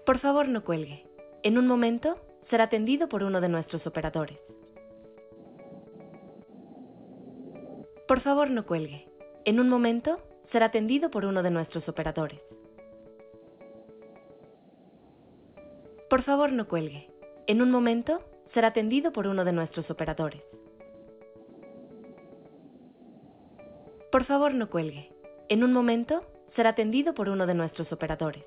Por favor, no cuelgue. En un momento, será atendido por uno de nuestros operadores. Por favor, no cuelgue. En un momento, será atendido por uno de nuestros operadores. Por favor, no cuelgue. En un momento, será atendido por uno de nuestros operadores. Por favor, no cuelgue. En un momento, será atendido por uno de nuestros operadores.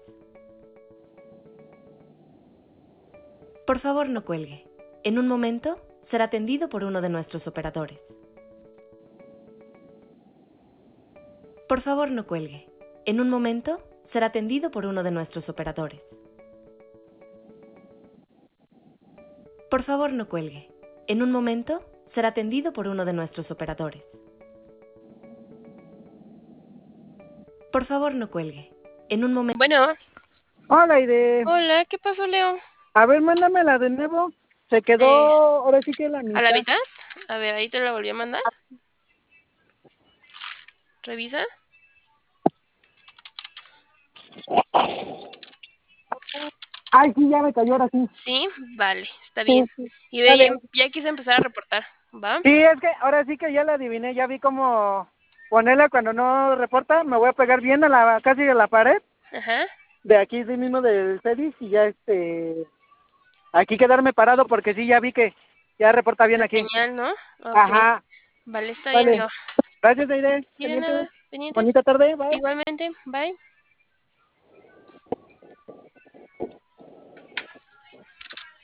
Por favor, no cuelgue. En un momento, será atendido por uno de nuestros operadores. Por favor, no cuelgue. En un momento, será atendido por uno de nuestros operadores. Por favor, no cuelgue. En un momento, será atendido por uno de nuestros operadores. Por favor, no cuelgue. En un momento... Bueno, Hola, Aide. hola, ¿qué pasó, Leo? A ver, mándamela de nuevo. Se quedó, ahora sí que la ¿A mitad. la mitad? A ver, ahí te la volví a mandar. Revisa. Ay, sí, ya me cayó ahora sí. Sí, vale, está bien. Sí, Y ve, dale. ya quise empezar a reportar, ¿va? Sí, es que ahora sí que ya la adiviné, ya vi cómo ponerla cuando no reporta. Me voy a pegar bien a casi a la pared Ajá. de aquí sí mismo del CEDIS y ya aquí quedarme parado porque sí, ya vi que ya reporta bien La aquí. señal, ¿no? Ok. Ajá, Vale, está bien, vale. Leo. Gracias, Aide. Y de nada, Pendiente. pendientes. Bonita tarde, bye. Igualmente, bye.